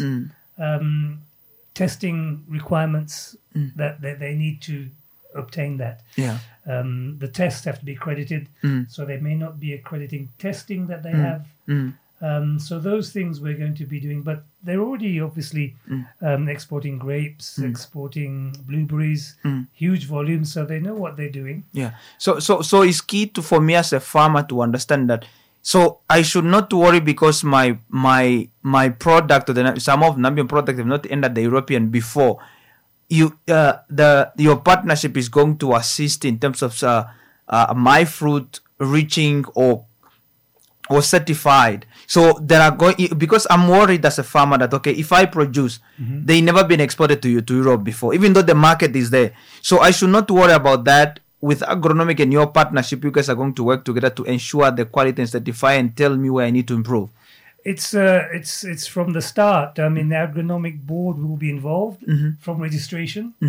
testing requirements that they need to obtain that. The tests have to be accredited, so they may not be accrediting testing that they have. So those things we're going to be doing, but they're already obviously exporting grapes, exporting blueberries, huge volumes, so they know what they're doing. So it's key for me as a farmer to understand that. So I should not worry because my product, or some of Namibian product have not entered the European before. Your partnership is going to assist in terms of my fruit reaching or certified. So there are because I'm worried as a farmer that if I produce, they never been exported to Europe before, even though the market is there. So I should not worry about that. With agronomic and your partnership, you guys are going to work together to ensure the quality and certify and tell me where I need to improve. It's from the start. I mean, the agronomic board will be involved from registration,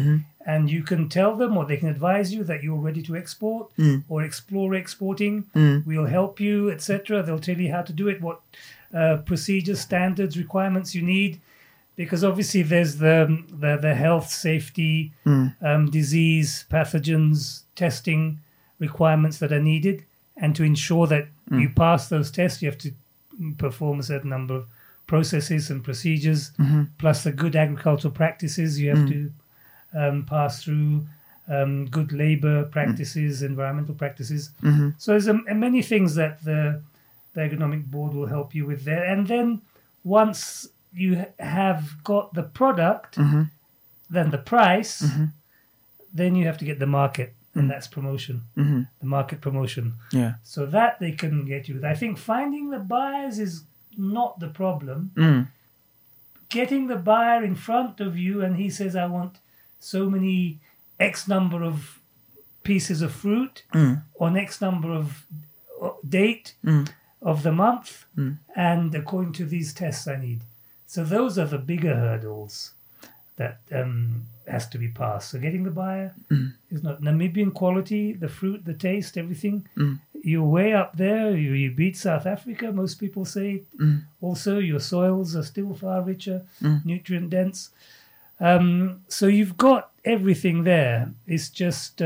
and you can tell them, or they can advise you that you're ready to export or explore exporting. We'll help you, etc. They'll tell you how to do it, what procedures, standards, requirements you need, because obviously there's the health, safety, disease, pathogens, testing requirements that are needed, and to ensure that you pass those tests, you have to perform a certain number of processes and procedures, plus the good agricultural practices. You have to pass through good labor practices, environmental practices. So there's many things that the Agronomic Board will help you with there. And then once you have got the product, then the price, then you have to get the market, and that's promotion, the market promotion. Yeah. So that they can get you with. I think finding the buyers is not the problem. Getting the buyer in front of you, and he says, I want so many X number of pieces of fruit on X number of date of the month, and according to these tests I need. So those are the bigger hurdles that has to be passed. So getting the buyer is not Namibian quality, the fruit, the taste, everything. You're way up there. You beat South Africa, most people say. Also, your soils are still far richer, nutrient dense. So you've got everything there. It's just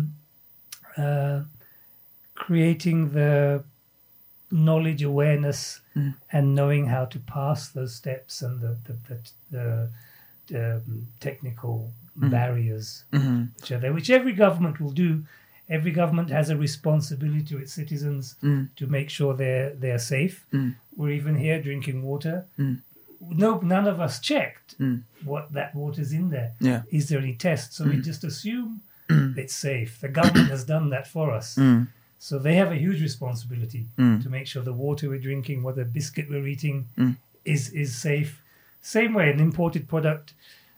creating the knowledge, awareness, and knowing how to pass those steps and the technical barriers which are there, which every government will do. Every government has a responsibility to its citizens to make sure they're safe. We're even here drinking water. None of us checked what that water's in there. Yeah. Is there any tests? So we just assume it's safe. The government has done that for us. So they have a huge responsibility to make sure the water we're drinking, what the biscuit we're eating is safe. Same way, an imported product,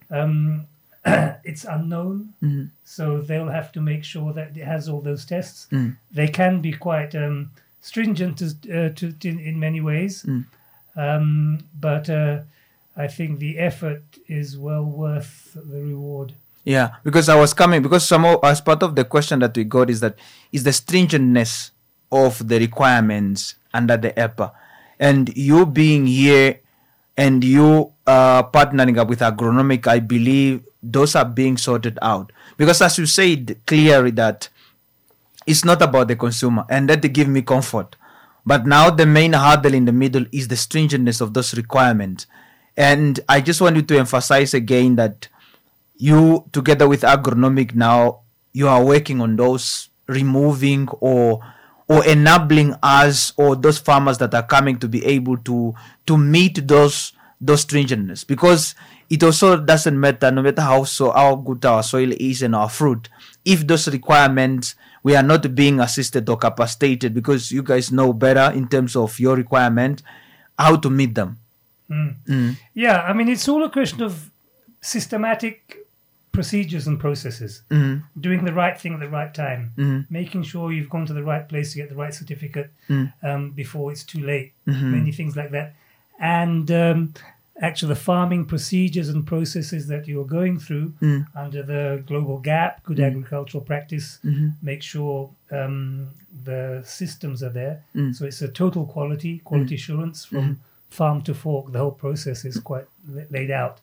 it's unknown. So they'll have to make sure that it has all those tests. They can be quite stringent in many ways. But I think the effort is well worth the reward. Yeah, because as part of the question that we got is the stringentness of the requirements under the EPA, and you being here and you partnering up with Agronomic, I believe those are being sorted out, because as you said clearly that it's not about the consumer, and that give me comfort. But now the main hurdle in the middle is the stringentness of those requirements, and I just want you to emphasize again that you, together with Agronomic now, you are working on those removing or enabling us or those farmers that are coming to be able to meet those stringentness, because it also doesn't matter, no matter how good our soil is and our fruit, if those requirements we are not being assisted or capacitated, because you guys know better in terms of your requirement how to meet them. Yeah, I mean, it's all a question of systematic procedures and processes, doing the right thing at the right time, making sure you've gone to the right place to get the right certificate before it's too late, many things like that. And actually the farming procedures and processes that you're going through under the global GAP, good agricultural practice, make sure the systems are there. So it's a total quality assurance from farm to fork. The whole process is quite laid out.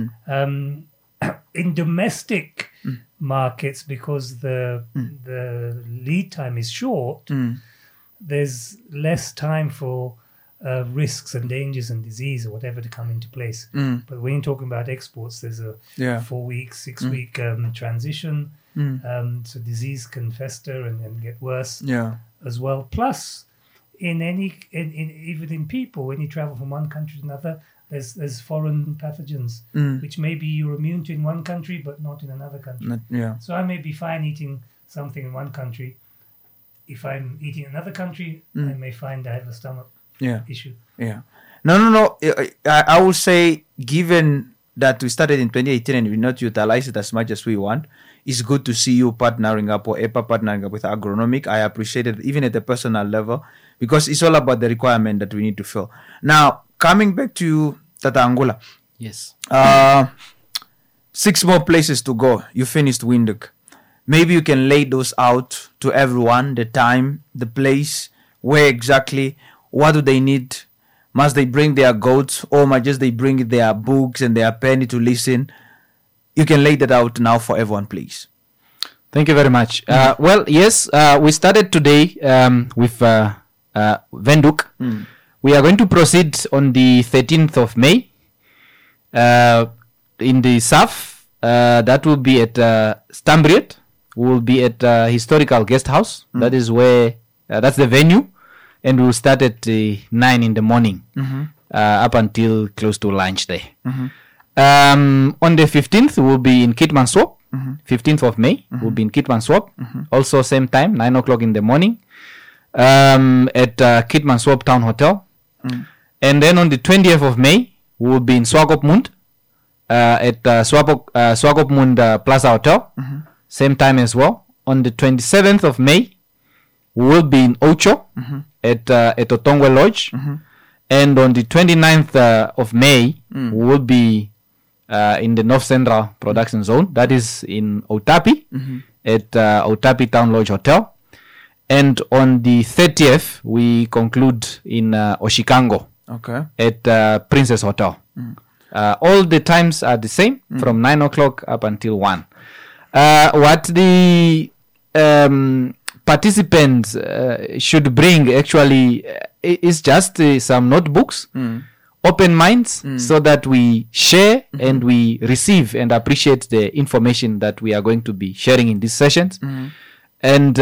In domestic markets, because the lead time is short, there's less time for risks and dangers and disease or whatever to come into place. But when you're talking about exports, there's a 4-week, 6-week transition. So disease can fester and get worse as well. Plus, even in people, when you travel from one country to another, there's foreign pathogens which maybe you're immune to in one country but not in another country. So I may be fine eating something in one country. If I'm eating in another country, I may find I have a stomach issue. No. I would say, given that we started in 2018 and we not utilize it as much as we want, it's good to see you partnering up, or EPA partnering up with Agronomic. I appreciate it, even at a personal level, because it's all about the requirement that we need to fill. Now, coming back to Tata Angola. Yes. 6 more places to go. You finished Windhoek. Maybe you can lay those out to everyone, the time, the place, where exactly, what do they need? Must they bring their goats, or must just they bring their books and their pen to listen? You can lay that out now for everyone, please. Thank you very much. Well, yes, we started today with Windhoek. We are going to proceed on the 13th of May in the south. That will be at Stambriet. We will be at Historical Guest House. That is where, that's the venue. And we'll start at 9 in the morning up until close to lunch there. On the 15th, we'll be in Keetmanshoop. 15th of May, we'll be in Keetmanshoop. Also same time, 9 o'clock in the morning at Keetmanshoop Town Hotel. And then on the 20th of May, we'll be in Swakopmund at Swakopmund Plaza Hotel. Same time as well. On the 27th of May, we will be in Ocho at Otongwe Lodge. And on the 29th of May, we will be in the North Central Production Zone. That is in Otapi at Otapi Town Lodge Hotel. And on the 30th, we conclude in Oshikango at Princess Hotel. All the times are the same, from 9 o'clock up until 1. What the participants should bring actually is just some notebooks, open minds, so that we share and we receive and appreciate the information that we are going to be sharing in these sessions. And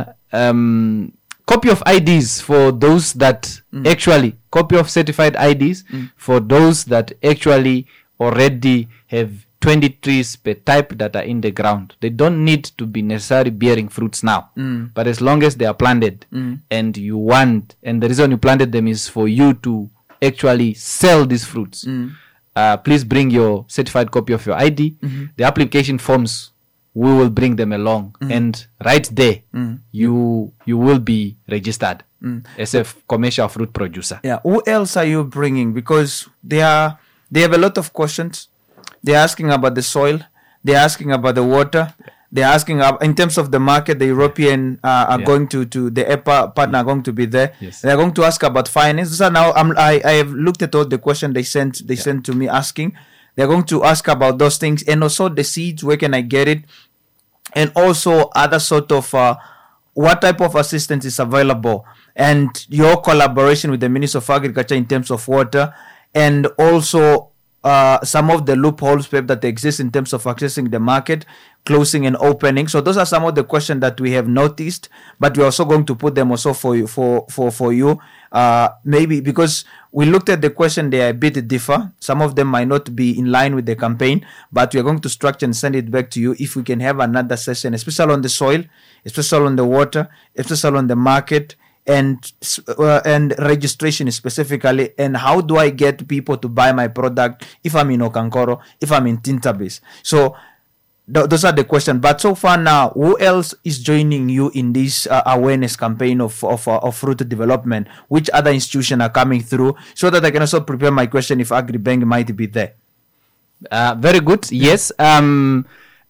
copy of IDs for those that actually, copy of certified IDs for those that actually already have 20 trees per type that are in the ground. They don't need to be necessarily bearing fruits now. But as long as they are planted and you want, and the reason you planted them is for you to actually sell these fruits. Please bring your certified copy of your ID. The application forms, we will bring them along. And right there, you will be registered as a commercial fruit producer. Yeah. Who else are you bringing? Because they have a lot of questions. They're asking about the soil. They're asking about the water. They're asking in terms of the market. The European are going to the EPA partner are going to be there. They're going to ask about finance. So now I have looked at all the questions they sent to me asking. They're going to ask about those things, and also the seeds. Where can I get it? And also other sort of what type of assistance is available, and your collaboration with the Ministry of Agriculture in terms of water, and also some of the loopholes that exist in terms of accessing the market, closing and opening. So those are some of the questions that we have noticed, but we're also going to put them also for you. Maybe because we looked at the question, they are a bit differ. Some of them might not be in line with the campaign, but we're going to structure and send it back to you if we can have another session, especially on the soil, especially on the water, especially on the market, and registration specifically, and how do I get people to buy my product if I'm in Okankoro, if I'm in Tintabase. So those are the questions. But so far now, who else is joining you in this awareness campaign of fruit development? Which other institutions are coming through, so that I can also prepare my question if Agribank might be there? Very good. Yes. From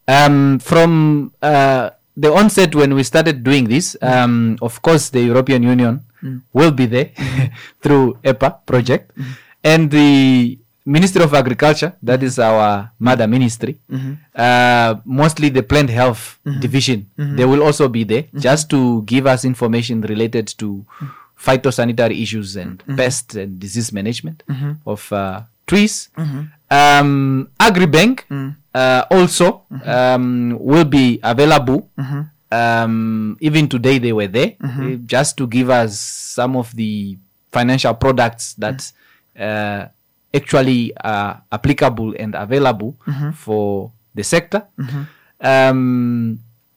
the onset when we started doing this, of course, the European Union will be there through EPA project, and the Ministry of Agriculture, that is our mother ministry, mostly the plant health division, they will also be there just to give us information related to phytosanitary issues and pest and disease management of trees. Agribank also will be available. Even today they were there just to give us some of the financial products that actually are applicable and available for the sector. And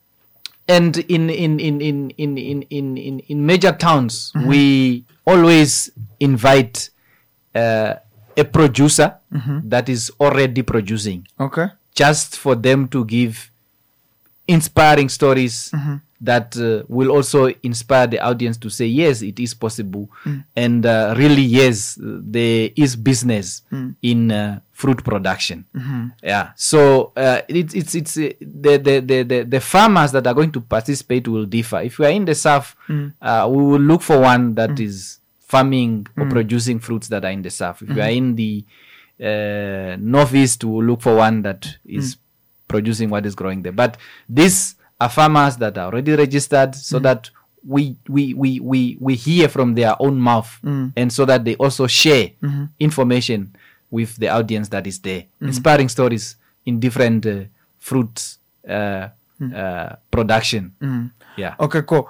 in major towns, we always invite a producer that is already producing, just for them to give inspiring stories that will also inspire the audience to say, yes, it is possible. And really, yes, there is business in fruit production. Yeah. So it's the farmers that are going to participate will differ. If we are in the south, we will look for one that is farming or producing fruits that are in the south. If we are in the northeast, we will look for one that is producing what is growing there. But these are farmers that are already registered, so that we hear from their own mouth, and so that they also share information with the audience that is there, inspiring stories in different fruits production. Yeah. Okay, cool.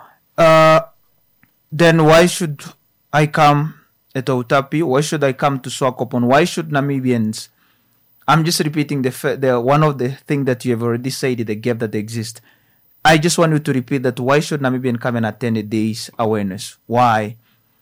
Then why should I come at Outapi? Why should I come to Swakopmund? Why should Namibians? I'm just repeating the one of the things that you have already said, the gap that exists. I just want you to repeat that. Why should Namibian come and attend this awareness? Why?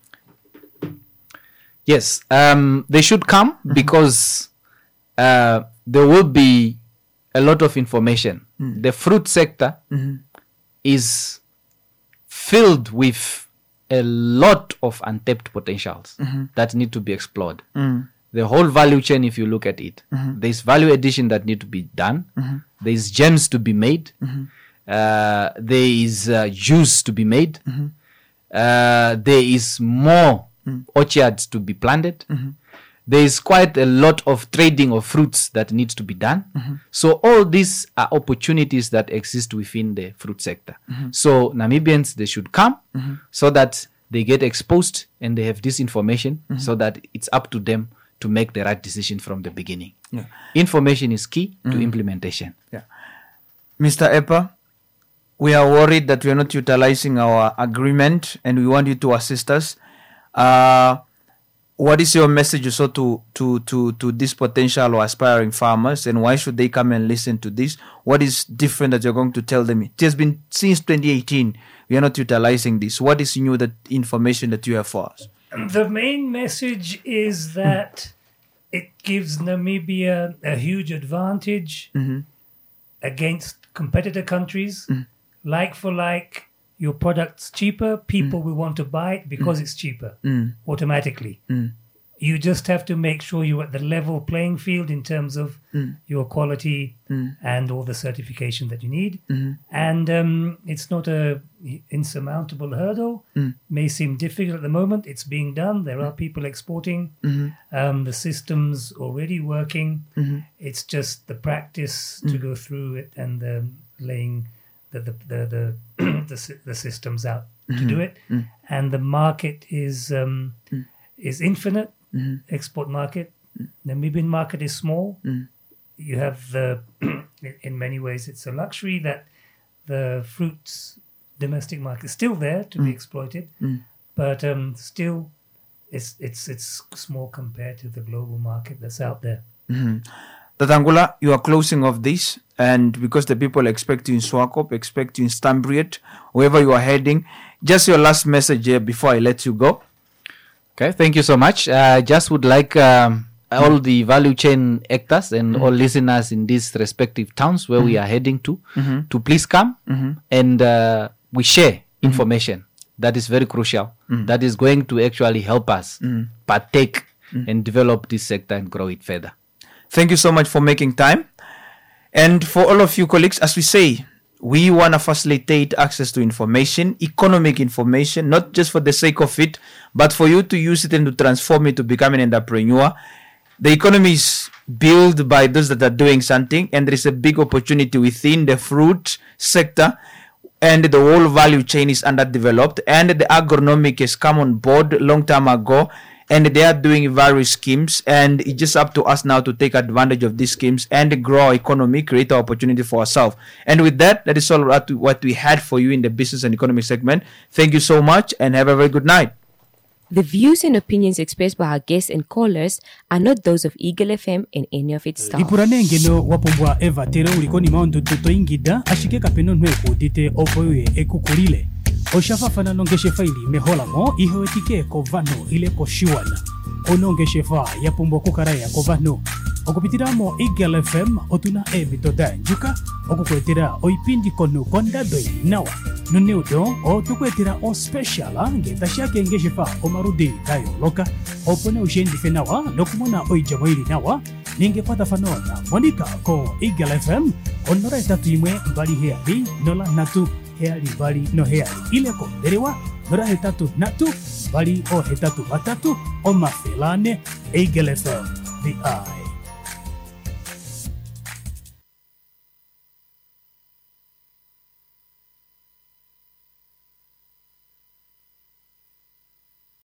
Yes, they should come because there will be a lot of information. The fruit sector is filled with a lot of untapped potentials that need to be explored. The whole value chain, if you look at it, there's value addition that need to be done. There's gems to be made. There is juice to be made. There is more orchards to be planted. There is quite a lot of trading of fruits that needs to be done. So all these are opportunities that exist within the fruit sector. So Namibians, they should come so that they get exposed and they have this information so that it's up to them to make the right decision from the beginning. Information is key to implementation. Mr. Epa, we are worried that we are not utilizing our agreement, and we want you to assist us. What is your message also to these potential or aspiring farmers, and why should they come and listen to this? What is different that you're going to tell them? It has been since 2018 we are not utilizing this. What is new, that information that you have for us? The main message is that it gives Namibia a huge advantage against competitor countries. Like for like, your product's cheaper, people will want to buy it because it's cheaper automatically. You just have to make sure you're at the level playing field in terms of your quality and all the certification that you need. And it's not a insurmountable hurdle. May seem difficult at the moment. It's being done. There are people exporting. The system's already working. It's just the practice to go through it and laying the systems out to do it. And the market is infinite. Export market. Namibian market is small. You have in many ways it's a luxury that the fruits domestic market is still there to be exploited, but still it's small compared to the global market that's out there. Tatangula, you are closing off this, and because the people expect you in Swakop, expect you in Stambriet, wherever you are heading, just your last message here before I let you go. Okay, thank you so much. I just would like all the value chain actors and all listeners in these respective towns where we are heading to please come and we share information. That is very crucial. That is going to actually help us partake and develop this sector and grow it further. Thank you so much for making time. And for all of you colleagues, as we say, we want to facilitate access to information, economic information, not just for the sake of it, but for you to use it and to transform it to become an entrepreneur. The economy is built by those that are doing something, and there is a big opportunity within the fruit sector, and the whole value chain is underdeveloped, and the agronomic has come on board a long time ago, and they are doing various schemes, and it's just up to us now to take advantage of these schemes and grow our economy, create our opportunity for ourselves. And with that, that is all what we had for you in the business and economy segment. Thank you so much, and have a very good night. The views and opinions expressed by our guests and callers are not those of Eagle FM and any of its staff. Ipuranengeno wapombwa Eva tere ulikoni maondo tuto ingida ashike kapeno nweko dite opoye ekukulile. Oshafafana nongeshe faili meholamo ihoetike kovano ile koshiwana. Onongeshe fa yapombwa kukaraya kovano. Okupitiramo Eagle FM otuna evitoda njuka okukwetera oipindi kono konda doi nawa. Nuneudo o tukwetira o special ngeta shake ngeshefa o marudi dayo loka opone ushendi fenawa nokumona oijamwili nawa ningepata fanona Monica ko Eagle FM onora 3 mbali heali nola natu heali bali no heali ile ko derewa nora 3 natu bali o 3 batatu o mafelane Eagle FM the eye